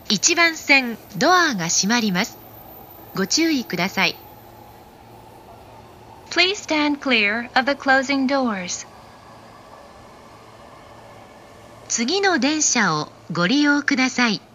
1番線ドアが閉まります。ご注意ください。 Please stand clear of the closing doors. 次の電車をご利用ください。